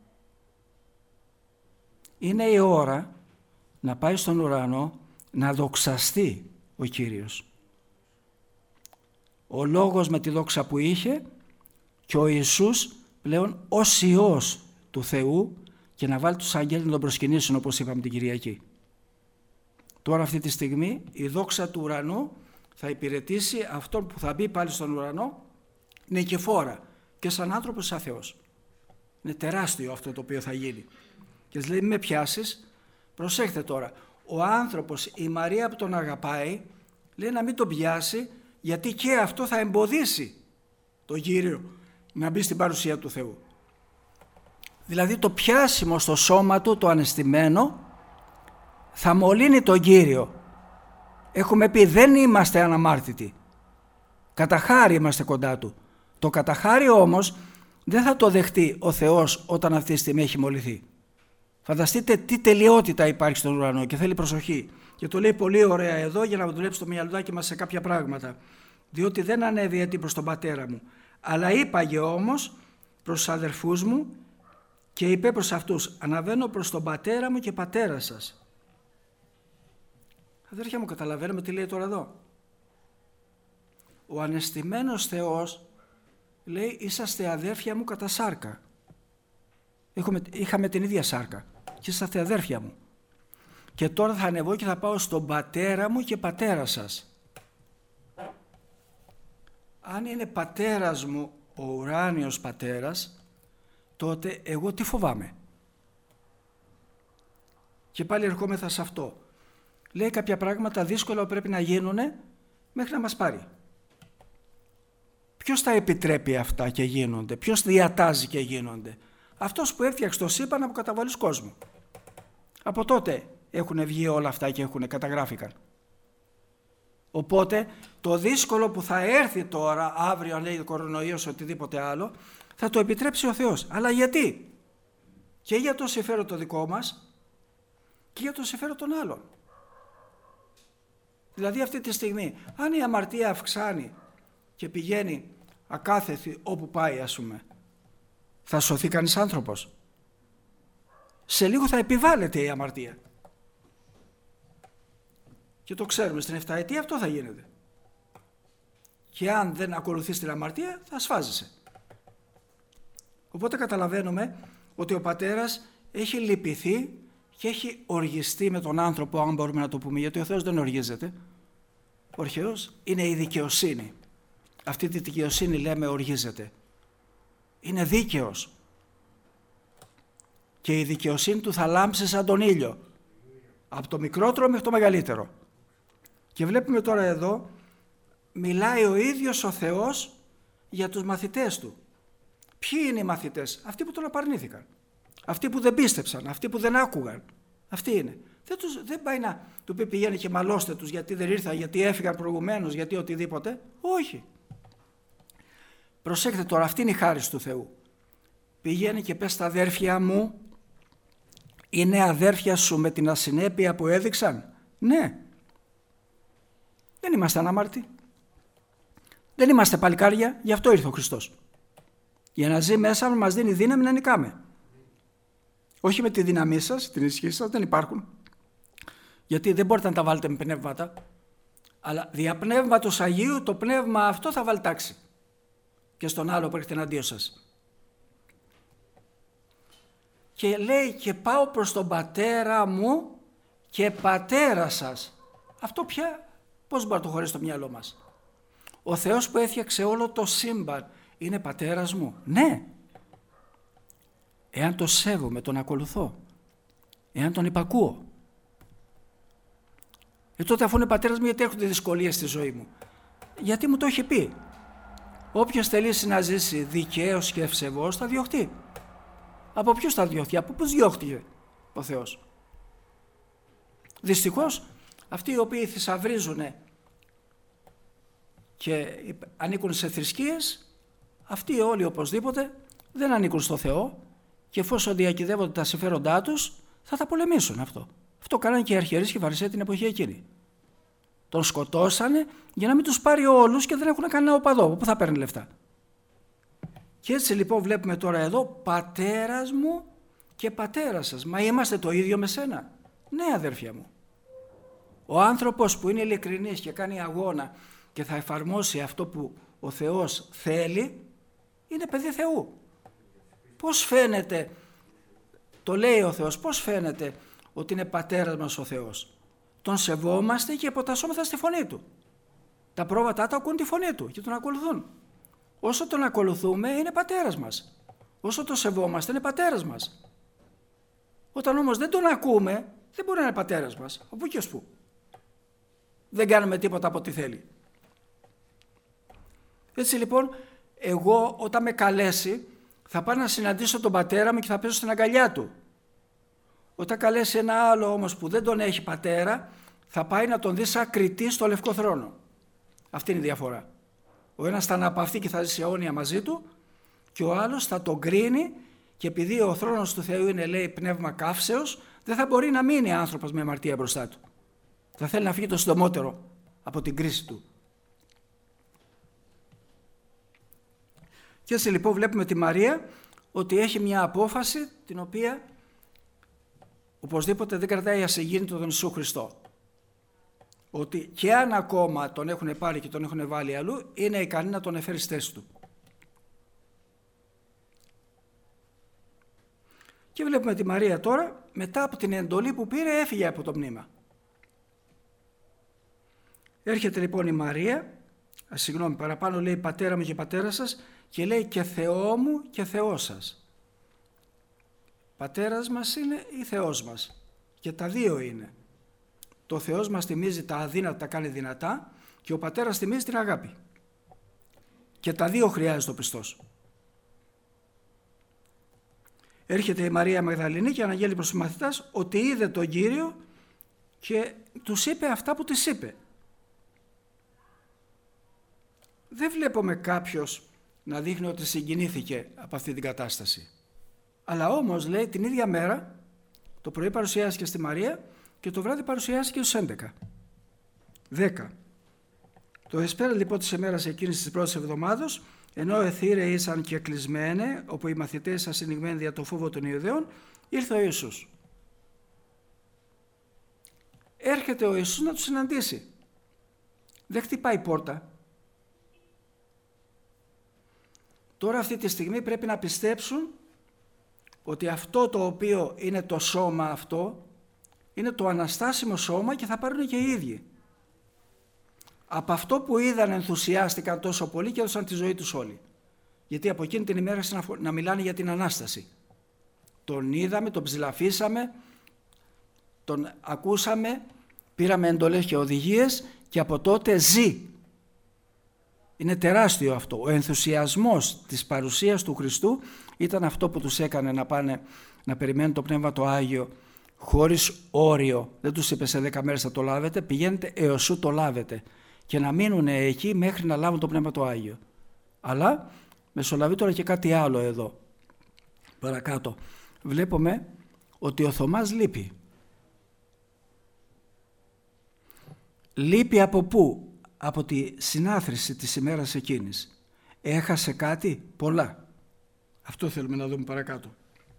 Είναι η ώρα να πάει στον ουρανό να δοξαστεί ο Κύριος. Ο λόγος με τη δόξα που είχε και ο Ιησούς πλέον ως Υιός του Θεού και να βάλει τους αγγέλους να τον προσκυνήσουν, όπως είπαμε την Κυριακή. Τώρα αυτή τη στιγμή η δόξα του ουρανού θα υπηρετήσει αυτόν που θα μπει πάλι στον ουρανό νικηφόρα και σαν άνθρωπος σαν Θεός. Είναι τεράστιο αυτό το οποίο θα γίνει. Και λέει με πιάσεις, προσέχτε τώρα, ο άνθρωπος, η Μαρία που τον αγαπάει, λέει να μην τον πιάσει, γιατί και αυτό θα εμποδίσει τον Κύριο να μπει στην παρουσία του Θεού. Δηλαδή το πιάσιμο στο σώμα του, το αναισθημένο, θα μολύνει τον Κύριο. Έχουμε πει δεν είμαστε αναμάρτητοι. Κατά χάρη είμαστε κοντά του. Το κατά χάρη όμως δεν θα το δεχτεί ο Θεός όταν αυτή τη στιγμή έχει μολυθεί. Φανταστείτε τι τελειότητα υπάρχει στον ουρανό και θέλει προσοχή. Και το λέει πολύ ωραία εδώ για να δουλέψει το μυαλουδάκι μας σε κάποια πράγματα. Διότι δεν ανέβη έτσι προς τον πατέρα μου, αλλά είπαγε όμως προς τους αδερφούς μου και είπε προς αυτούς, αναβαίνω προς τον πατέρα μου και πατέρα σας. Αδέρφια μου, καταλαβαίνουμε τι λέει τώρα εδώ. Ο ανεστημένος Θεός λέει, είσαστε αδέρφια μου κατά σάρκα. Έχουμε, είχαμε την ίδια σάρκα και είσαστε αδέρφια μου. Και τώρα θα ανεβώ και θα πάω στον πατέρα μου και πατέρα σας. Αν είναι πατέρας μου ο ουράνιος πατέρας, τότε εγώ τι φοβάμαι. Και πάλι ερχόμεθα σε αυτό. Λέει κάποια πράγματα δύσκολα πρέπει να γίνουν μέχρι να μας πάρει. Ποιος τα επιτρέπει αυτά και γίνονται, ποιος διατάζει και γίνονται. Αυτός που έφτιαξε το σύμπαν από καταβολής κόσμου. Από τότε έχουν βγει όλα αυτά και έχουν καταγράφηκαν. Οπότε το δύσκολο που θα έρθει τώρα, αύριο αν λέει ο κορονοϊός οτιδήποτε άλλο, θα το επιτρέψει ο Θεός. Αλλά γιατί? Και για το συμφέρον το δικό μας και για το συμφέρον των άλλων. Δηλαδή αυτή τη στιγμή, αν η αμαρτία αυξάνει και πηγαίνει ακάθετη όπου πάει ας πούμε, θα σωθεί κανείς άνθρωπος? Σε λίγο θα επιβάλλεται η αμαρτία. Και το ξέρουμε, στην εφταετία αυτό θα γίνεται. Και αν δεν ακολουθείς την αμαρτία θα σφάζεσαι. Οπότε καταλαβαίνουμε ότι ο πατέρας έχει λυπηθεί και έχει οργιστεί με τον άνθρωπο, αν μπορούμε να το πούμε, γιατί ο Θεός δεν οργίζεται. Ο Θεός είναι η δικαιοσύνη. Αυτή τη δικαιοσύνη λέμε οργίζεται. Είναι δίκαιος. Και η δικαιοσύνη του θα λάμψει σαν τον ήλιο. Από το μικρότερο μέχρι το μεγαλύτερο. Και βλέπουμε τώρα εδώ, μιλάει ο ίδιος ο Θεός για τους μαθητές του. Ποιοι είναι οι μαθητές? Αυτοί που τον απαρνήθηκαν. Αυτοί που δεν πίστεψαν, αυτοί που δεν άκουγαν. Αυτοί είναι. Δεν, τους, δεν πάει να του πει πηγαίνει και μαλώστε τους γιατί δεν ήρθαν, γιατί έφυγαν προηγουμένως, γιατί οτιδήποτε. Όχι. Προσέξτε τώρα, αυτή είναι η χάρις του Θεού. Πηγαίνει και πες στα αδέρφια μου, είναι αδέρφια σου με την ασυνέπεια που έδειξαν? Ναι. Δεν είμαστε ανάμαρτοι. Δεν είμαστε παλικάρια, γι' αυτό ήρθε ο Χριστός. Για να ζει μέσα μας, μας δίνει δύναμη να νικάμε. Όχι με τη δύναμή σας, την ισχύ σας, δεν υπάρχουν. Γιατί δεν μπορείτε να τα βάλετε με πνεύματα. Αλλά δια πνεύματος Αγίου το πνεύμα αυτό θα βάλει τάξη. Και στον άλλο που έρχεται εναντίον σας. Και λέει και πάω προς τον πατέρα μου και πατέρα σας. Αυτό πια πώς μπορεί να το χωρίσει στο μυαλό μας? Ο Θεός που έφτιαξε όλο το σύμπαν είναι πατέρας μου? Ναι. Εάν το σέβομαι, τον ακολουθώ. Εάν τον υπακούω. Ε, τότε αφού είναι πατέρας μου, γιατί έρχονται δυσκολίες στη ζωή μου? Γιατί μου το έχει πει. Όποιος θελήσει να ζήσει δικαίος και ευσεβώς θα διωχτεί. Από ποιους θα διωχτεί? Από πούς διώχτηκε ο Θεός? Δυστυχώς αυτοί οι οποίοι θησαυρίζουν και ανήκουν σε θρησκείες, αυτοί όλοι οπωσδήποτε δεν ανήκουν στο Θεό και εφόσον διακυδεύονται τα συμφέροντά τους θα τα πολεμήσουν αυτό. Αυτό κάνανε και οι αρχιερείς και οι Φαρισαίοι την εποχή εκείνη. Τον σκοτώσανε για να μην τους πάρει όλους και δεν έχουν κανένα οπαδό. Πού θα παίρνει λεφτά? Και έτσι λοιπόν βλέπουμε τώρα εδώ πατέρας μου και πατέρα σας. Μα είμαστε το ίδιο με σένα? Ναι αδέρφια μου. Ο άνθρωπος που είναι ειλικρινής και κάνει αγώνα και θα εφαρμόσει αυτό που ο Θεός θέλει είναι παιδί Θεού. Πώς φαίνεται, το λέει ο Θεός, πώς φαίνεται ότι είναι πατέρας μας ο Θεός? Τον σεβόμαστε και υποτασσόμεθα στη φωνή Του. Τα πρόβατά Του ακούν τη φωνή Του και Τον ακολουθούν. Όσο Τον ακολουθούμε είναι πατέρας μας. Όσο Τον σεβόμαστε είναι πατέρας μας. Όταν όμως δεν Τον ακούμε, δεν μπορεί να είναι πατέρας μας. Από πού και ως πού. Δεν κάνουμε τίποτα από ό,τι θέλει. Έτσι λοιπόν, εγώ όταν με καλέσει θα πάω να συναντήσω τον πατέρα μου και θα πέσω στην αγκαλιά του. Όταν καλέσει ένα άλλο όμως που δεν τον έχει πατέρα, θα πάει να τον δει σαν κριτή στο Λευκό Θρόνο. Αυτή είναι η διαφορά. Ο ένας θα αναπαυθεί και θα ζήσει αιώνια μαζί του και ο άλλος θα τον κρίνει, και επειδή ο θρόνος του Θεού είναι, λέει, πνεύμα καύσεως, δεν θα μπορεί να μείνει άνθρωπος με αμαρτία μπροστά του. Θα θέλει να φύγει το συντομότερο από την κρίση του. Και έτσι λοιπόν βλέπουμε τη Μαρία ότι έχει μια απόφαση την οποία οπωσδήποτε δεν κρατάει ασυγίνητο τον Ιησού Χριστό. Ότι και αν ακόμα τον έχουν πάρει και τον έχουν βάλει αλλού, είναι ικανή να τον εφέρει στη θέση του. Και βλέπουμε τη Μαρία τώρα, μετά από την εντολή που πήρε, έφυγε από το μνήμα. Έρχεται λοιπόν η Μαρία, α, συγγνώμη, παραπάνω λέει πατέρα μου και πατέρα σας, και λέει και Θεό μου και Θεός σας. Πατέρας μας είναι ή Θεός μας, και τα δύο είναι. Το Θεός μας τιμίζει τα αδύνατα, τα κάνει δυνατά, και ο πατέρας τιμίζει την αγάπη. Και τα δύο χρειάζεται ο πιστός. Έρχεται η Μαρία Μαγδαληνή και αναγγέλει προς τους μαθητάς ότι είδε τον Κύριο και τους είπε αυτά που της είπε. Δεν βλέπουμε κάποιος να δείχνει ότι συγκινήθηκε από αυτή την κατάσταση. Αλλά όμως, λέει, την ίδια μέρα, το πρωί παρουσιάστηκε στη Μαρία και το βράδυ παρουσιάστηκε στους έντεκα. Δέκα. Το εσπέρα λοιπόν της ημέρας εκείνης της πρώτης εβδομάδος, ενώ εθήρε ήσαν και κλεισμένε, όπου οι μαθητές ασυνηγμένοι δια το φόβο των Ιουδαίων, ήρθε ο Ιησούς. Έρχεται ο Ιησούς να τους συναντήσει. Δεν χτυπάει πόρτα. Τώρα αυτή τη στιγμή πρέπει να πιστέψουν ότι αυτό το οποίο είναι το σώμα αυτό είναι το αναστάσιμο σώμα και θα πάρουν και οι ίδιοι. Από αυτό που είδαν ενθουσιάστηκαν τόσο πολύ και έδωσαν τη ζωή τους όλοι. Γιατί από εκείνη την ημέρα να μιλάνε για την Ανάσταση. Τον είδαμε, τον ψηλαφίσαμε, τον ακούσαμε, πήραμε εντολές και οδηγίες και από τότε ζει. Είναι τεράστιο αυτό. Ο ενθουσιασμός της παρουσίας του Χριστού ήταν αυτό που τους έκανε να πάνε να περιμένουν το Πνεύμα το Άγιο χωρίς όριο. Δεν τους είπε σε δέκα μέρες θα το λάβετε, πηγαίνετε έως σου το λάβετε. Και να μείνουν εκεί μέχρι να λάβουν το Πνεύμα το Άγιο. Αλλά μεσολαβεί τώρα και κάτι άλλο εδώ. Παρακάτω. Βλέπουμε ότι ο Θωμάς λείπει. Λείπει από πού? Από τη συνάθρηση της ημέρας εκείνης. Έχασε κάτι? Πολλά. Αυτό θέλουμε να δούμε παρακάτω.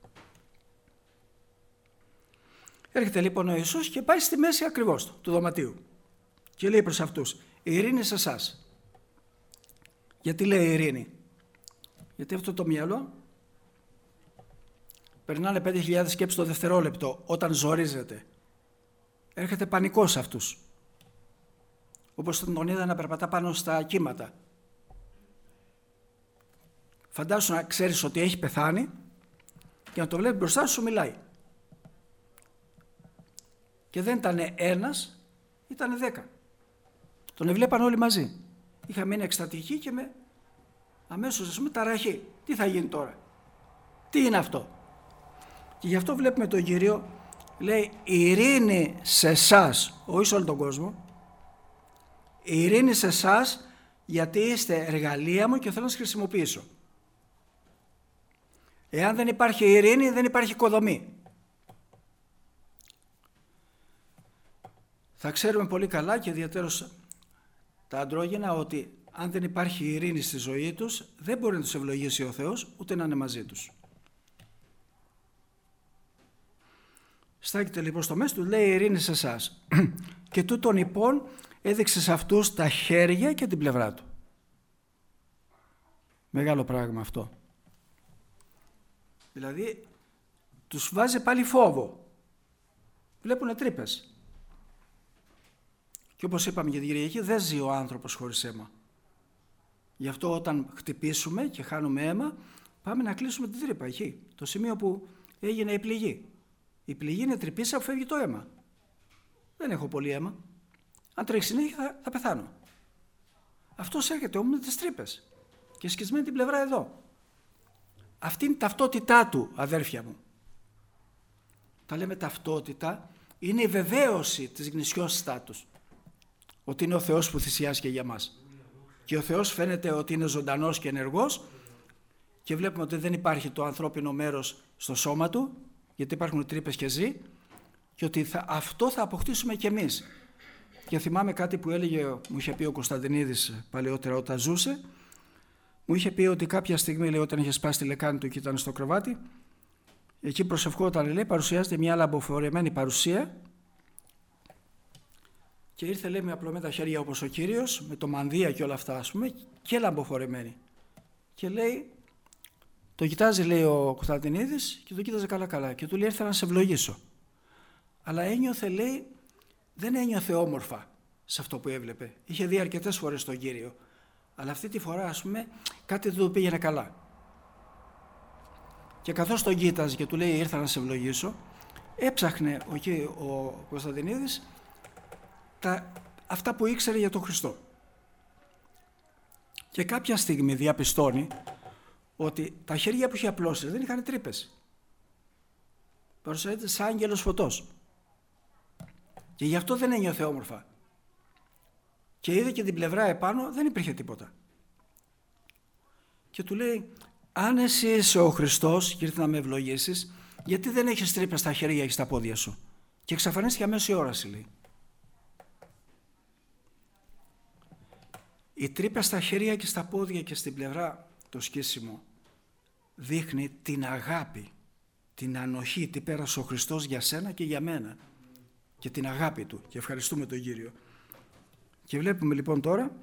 Έρχεται λοιπόν ο Ιησούς και πάει στη μέση ακριβώς του δωματίου και λέει προς αυτούς, ειρήνη σε εσάς. Γιατί λέει ειρήνη? Γιατί αυτό το μυαλό περνάνε πέντε χιλιάδες σκέψεις το δευτερόλεπτο όταν ζορίζεται. Έρχεται πανικός σε αυτούς. Όπως τον είδα να περπατά πάνω στα κύματα. Φαντάσου να ξέρεις ότι έχει πεθάνει και να το βλέπει μπροστά σου μιλάει. Και δεν ήταν ένας, ήταν δέκα. Τον εβλέπαν όλοι μαζί. Είχα μείνει εκστατική και με αμέσως ας πούμε ταραχή. Τι θα γίνει τώρα? Τι είναι αυτό? Και γι' αυτό βλέπουμε τον Κύριο, λέει ειρήνη σε εσάς, όχι σε όλο τον κόσμο. Ειρήνη σε εσάς γιατί είστε εργαλεία μου και θέλω να σας χρησιμοποιήσω. Εάν δεν υπάρχει ειρήνη δεν υπάρχει οικοδομή. Θα ξέρουμε πολύ καλά και ιδιαίτερως τα αντρόγυνα ότι αν δεν υπάρχει ειρήνη στη ζωή τους δεν μπορεί να τους ευλογήσει ο Θεός ούτε να είναι μαζί τους. Στάκεται λοιπόν στο μέσο του, λέει ειρήνη σε εσάς. Και τούτον λοιπόν έδειξε σε αυτούς τα χέρια και την πλευρά του. Μεγάλο πράγμα αυτό. Δηλαδή τους βάζει πάλι φόβο. Βλέπουνε τρύπες. Και όπως είπαμε για την Κυριακή, δεν ζει ο άνθρωπος χωρίς αίμα. Γι' αυτό όταν χτυπήσουμε και χάνουμε αίμα, πάμε να κλείσουμε την τρύπα εκεί, το σημείο που έγινε η πληγή. Η πληγή είναι τρυπής αφού φεύγει το αίμα. Δεν έχω πολύ αίμα. Αν τρέχει συνέχεια θα, θα πεθάνω. Αυτός έρχεται όμως με τις τρύπες και σκισμένη την πλευρά εδώ. Αυτή είναι η ταυτότητά του, αδέρφια μου. Τα λέμε ταυτότητα, είναι η βεβαίωση της γνησιότητάς τους. Ότι είναι ο Θεός που θυσιάστηκε για μας. Και ο Θεός φαίνεται ότι είναι ζωντανός και ενεργός και βλέπουμε ότι δεν υπάρχει το ανθρώπινο μέρος στο σώμα του, γιατί υπάρχουν τρύπες και ζει, και ότι θα, αυτό θα αποκτήσουμε κι εμείς. Και θυμάμαι κάτι που έλεγε, μου είχε πει ο Κωνσταντινίδης παλαιότερα όταν ζούσε, μου είχε πει ότι κάποια στιγμή, λέει, όταν είχε σπάσει τη λεκάνη του και ήταν στο κρεβάτι, εκεί προσευχόταν, λέει, παρουσιάζεται μια λαμποφορεμένη παρουσία και ήρθε, λέει, με απλωμένα χέρια όπως ο Κύριος, με το μανδύα και όλα αυτά, ας πούμε, και λαμποφορεμένη. Και λέει, το κοιτάζει, λέει, ο Κωνσταντινίδης και το κοίταζε καλά-καλά και του λέει, ήρθα να σε ευλογήσω. Αλλά ένιωθε, λέει, δεν ένιωθε όμορφα σε αυτό που έβλεπε. Είχε δει αρκετές φορές τον Κύριο. Αλλά αυτή τη φορά, ας πούμε, κάτι δεν του πήγαινε καλά. Και καθώς τον κοίταζε και του λέει, ήρθα να σε ευλογήσω, έψαχνε ο, ο Κωνσταντινίδης τα, αυτά που ήξερε για τον Χριστό. Και κάποια στιγμή διαπιστώνει ότι τα χέρια που είχε απλώσει δεν είχαν τρύπες. Παρουσιάζεται σαν άγγελος φωτός. Και γι' αυτό δεν ένιωθε όμορφα. Και είδε και την πλευρά επάνω, δεν υπήρχε τίποτα. Και του λέει, αν εσύ είσαι ο Χριστός και ήρθε να με ευλογήσεις, γιατί δεν έχεις τρύπες στα χέρια και στα πόδια σου? Και εξαφανίστηκε αμέσως η όραση, λέει. Η τρύπα στα χέρια και στα πόδια και στην πλευρά, το σκίσιμο, δείχνει την αγάπη, την ανοχή, τι πέρασε ο Χριστός για σένα και για μένα, και την αγάπη του, και ευχαριστούμε τον Κύριο. Και βλέπουμε λοιπόν τώρα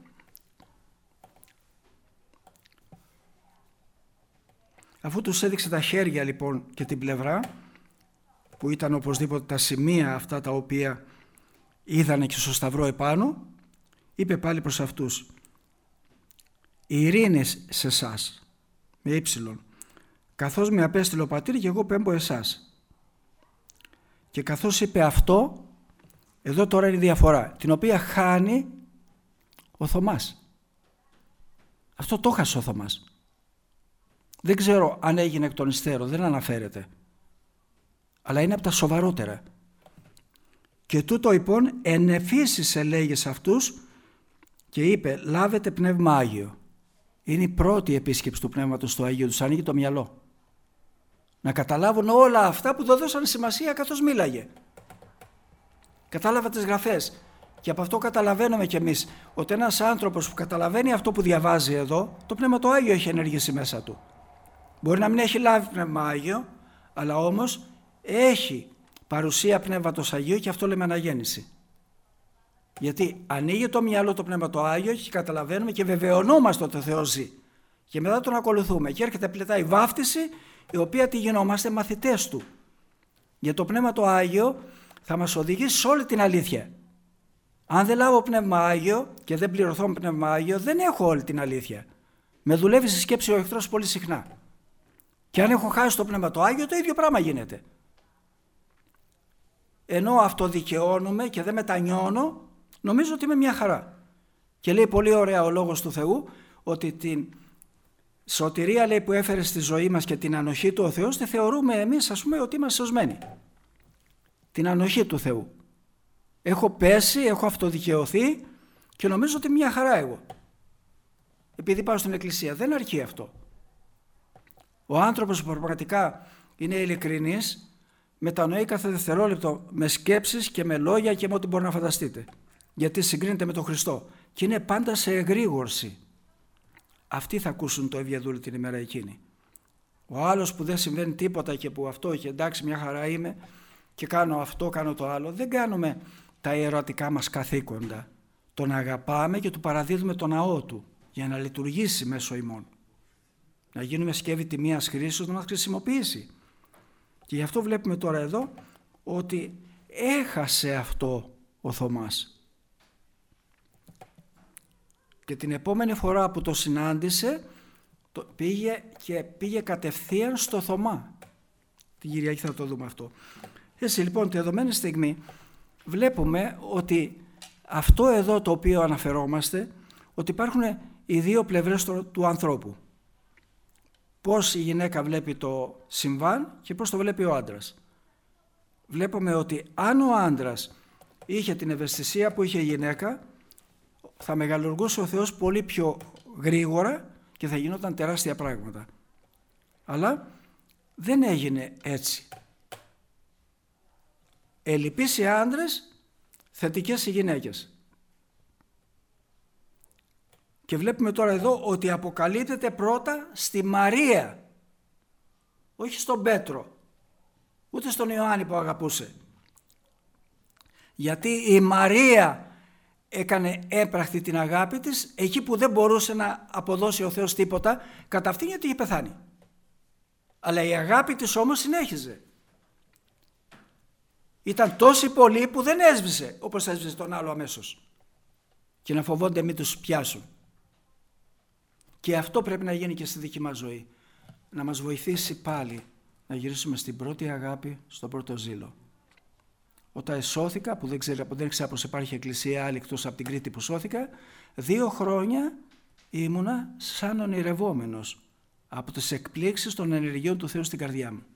αφού τους έδειξε τα χέρια λοιπόν και την πλευρά, που ήταν οπωσδήποτε τα σημεία αυτά τα οποία είδανε και στο σταυρό επάνω, είπε πάλι προς αυτούς, η ειρήνη σε εσάς, με ύψιλον, καθώς με απέστειλε ο Πατήρ και εγώ πέμπω εσάς. Και καθώς είπε αυτό, εδώ τώρα είναι η διαφορά, την οποία χάνει ο Θωμάς. Αυτό το χάσε ο Θωμάς. Δεν ξέρω αν έγινε εκ των υστέρων, δεν αναφέρεται. Αλλά είναι από τα σοβαρότερα. Και τούτο λοιπόν ενεφύσισε, λέγει, σε αυτούς και είπε, λάβετε Πνεύμα Άγιο. Είναι η πρώτη επίσκεψη του Πνεύματος στο Άγιο, τους ανοίγει το μυαλό. Να καταλάβουν όλα αυτά που δεν δώσαν σημασία καθώς μίλαγε. Κατάλαβα τις γραφές και από αυτό καταλαβαίνουμε κι εμείς ότι ένας άνθρωπος που καταλαβαίνει αυτό που διαβάζει εδώ, το Πνεύμα το Άγιο έχει ενεργήσει μέσα του. Μπορεί να μην έχει λάβει Πνεύμα Άγιο, αλλά όμως έχει παρουσία Πνεύματος Αγίου και αυτό λέμε αναγέννηση. Γιατί ανοίγει το μυαλό το Πνεύμα το Άγιο και καταλαβαίνουμε και βεβαιωνόμαστε ότι ο Θεός ζει. Και μετά τον ακολουθούμε και έρχεται πλετά η βάφτιση, η οποία τη γινόμαστε μαθητές του. Για το Πνεύμα το Άγιο θα μας οδηγήσει σε όλη την αλήθεια. Αν δεν λάβω Πνεύμα Άγιο και δεν πληρωθώ με Πνεύμα Άγιο, δεν έχω όλη την αλήθεια. Με δουλεύει στη σκέψη ο εχθρός πολύ συχνά. Και αν έχω χάσει το Πνεύμα το Άγιο, το ίδιο πράγμα γίνεται. Ενώ αυτοδικαιώνομαι και δεν μετανιώνω, νομίζω ότι είμαι μια χαρά. Και λέει πολύ ωραία ο Λόγος του Θεού ότι την σωτηρία, λέει, που έφερε στη ζωή μας και την ανοχή του ο Θεός, τη θεωρούμε εμείς, ας πούμε, ότι είμαστε σωσμένοι. Την ανοχή του Θεού. Έχω πέσει, έχω αυτοδικαιωθεί και νομίζω ότι μια χαρά εγώ. Επειδή πάω στην εκκλησία, δεν αρκεί αυτό. Ο άνθρωπος που πραγματικά είναι ειλικρινής μετανοεί κάθε δευτερόλεπτο με σκέψεις και με λόγια και με ό,τι μπορεί να φανταστείτε. Γιατί συγκρίνεται με τον Χριστό και είναι πάντα σε εγρήγορση. Αυτοί θα ακούσουν το Ευγεδούλη την ημέρα εκείνη. Ο άλλος που δεν συμβαίνει τίποτα και που αυτό και εντάξει μια χαρά είμαι και κάνω αυτό, κάνω το άλλο, δεν κάνουμε τα ιερωτικά μας καθήκοντα. Τον αγαπάμε και του παραδίδουμε το ναό του για να λειτουργήσει μέσω ημών. να γίνουμε σκεύη τιμίας χρήσεως, να μας χρησιμοποιήσει. Και γι' αυτό βλέπουμε τώρα εδώ ότι έχασε αυτό ο Θωμάς. Και την επόμενη φορά που το συνάντησε, το πήγε και πήγε κατευθείαν στο Θωμά. Την Κυριακή θα το δούμε αυτό. Έτσι λοιπόν, τη δεδομένη στιγμή βλέπουμε ότι αυτό εδώ το οποίο αναφερόμαστε, ότι υπάρχουν οι δύο πλευρές του, του ανθρώπου. Πώς η γυναίκα βλέπει το συμβάν και πώς το βλέπει ο άντρας. Βλέπουμε ότι αν ο άντρας είχε την ευαισθησία που είχε η γυναίκα, θα μεγαλουργούσε ο Θεός πολύ πιο γρήγορα και θα γινόταν τεράστια πράγματα. Αλλά δεν έγινε έτσι. Ελλειπείς οι άντρες, θετικές οι γυναίκες. Και βλέπουμε τώρα εδώ ότι αποκαλύπτεται πρώτα στη Μαρία, όχι στον Πέτρο, ούτε στον Ιωάννη που αγαπούσε. Γιατί η Μαρία έκανε έπραχτη την αγάπη της εκεί που δεν μπορούσε να αποδώσει ο Θεός τίποτα, κατά αυτήν γιατί είχε πεθάνει. Αλλά η αγάπη της όμως συνέχιζε. Ήταν τόσοι πολλοί που δεν έσβησε όπως έσβησε τον άλλο αμέσως. Και να φοβόνται μην τους πιάσουν. Και αυτό πρέπει να γίνει και στη δική μας ζωή. Να μας βοηθήσει πάλι να γυρίσουμε στην πρώτη αγάπη, στον πρώτο ζήλο. Όταν σώθηκα, που δεν ξέρω, που δεν ξέρω πως υπάρχει εκκλησία άλλη εκτός από την Κρήτη που σώθηκα, δύο χρόνια ήμουνα σαν ονειρευόμενος από τις εκπλήξεις των ενεργειών του Θεού στην καρδιά μου.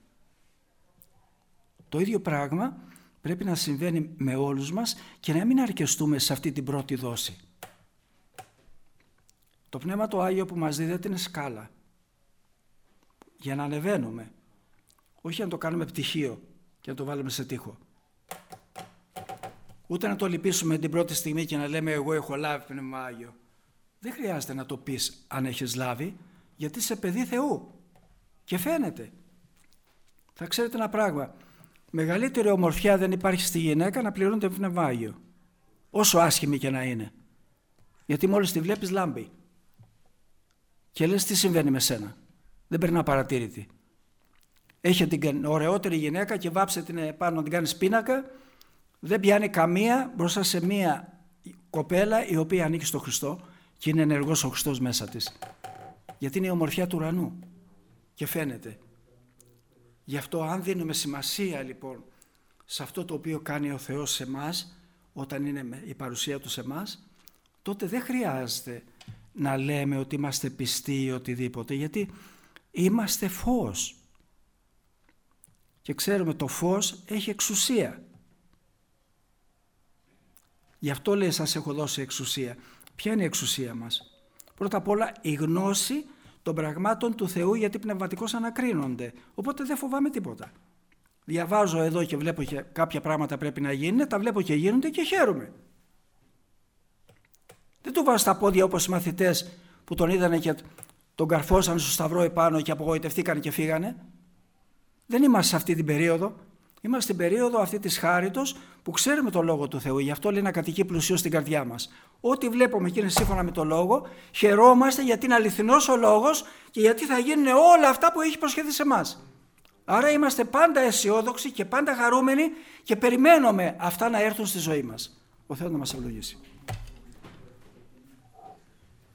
Το ίδιο πράγμα πρέπει να συμβαίνει με όλους μας και να μην αρκεστούμε σε αυτή την πρώτη δόση. Το Πνεύμα το Άγιο που μας δίδεται είναι σκάλα για να ανεβαίνουμε, όχι να το κάνουμε πτυχίο και να το βάλουμε σε τοίχο. Ούτε να το λυπήσουμε την πρώτη στιγμή και να λέμε εγώ έχω λάβει Πνεύμα Άγιο. Δεν χρειάζεται να το πεις αν έχεις λάβει, γιατί είσαι παιδί Θεού και φαίνεται. Θα ξέρετε ένα πράγμα, μεγαλύτερη ομορφιά δεν υπάρχει στη γυναίκα να πληρώνεται Πνεύμα Άγιο, όσο άσχημη και να είναι. Γιατί μόλις τη βλέπεις λάμπει και λες τι συμβαίνει με σένα, δεν περνά παρατήρητη. Έχει την ωραιότερη γυναίκα και βάψε την πάνω να την κάνεις πίνακα, δεν πιάνει καμία μπροστά σε μία κοπέλα η οποία ανήκει στο Χριστό και είναι ενεργός ο Χριστός μέσα της. Γιατί είναι η ομορφιά του ουρανού και φαίνεται. Γι' αυτό αν δίνουμε σημασία λοιπόν σε αυτό το οποίο κάνει ο Θεός σε εμάς, όταν είναι η παρουσία του σε εμάς, τότε δεν χρειάζεται να λέμε ότι είμαστε πιστοί ή οτιδήποτε, γιατί είμαστε φως. Και ξέρουμε το φως έχει εξουσία. Γι' αυτό λέει σας έχω δώσει εξουσία. Ποια είναι η εξουσία μας? Πρώτα απ' όλα η γνώση των πραγμάτων του Θεού, γιατί πνευματικώς ανακρίνονται. Οπότε δεν φοβάμαι τίποτα. Διαβάζω εδώ και βλέπω και κάποια πράγματα πρέπει να γίνουν, τα βλέπω και γίνονται και χαίρομαι. Δεν του βάζω στα πόδια όπως οι μαθητές που τον είδανε και τον καρφώσαν στο σταυρό επάνω και απογοητευτήκαν και φύγανε. Δεν είμαστε σε αυτή την περίοδο. Είμαστε στην περίοδο αυτή της χάριτος που ξέρουμε το Λόγο του Θεού. Γι' αυτό λέει να κατοικεί πλουσίως στην καρδιά μας. Ό,τι βλέπουμε και είναι σύμφωνα με το Λόγο, χαιρόμαστε γιατί είναι αληθινός ο Λόγος και γιατί θα γίνουν όλα αυτά που έχει προσχεθεί σε εμάς. Άρα είμαστε πάντα αισιόδοξοι και πάντα χαρούμενοι και περιμένουμε αυτά να έρθουν στη ζωή μας. Ο Θεός να μας ευλογήσει.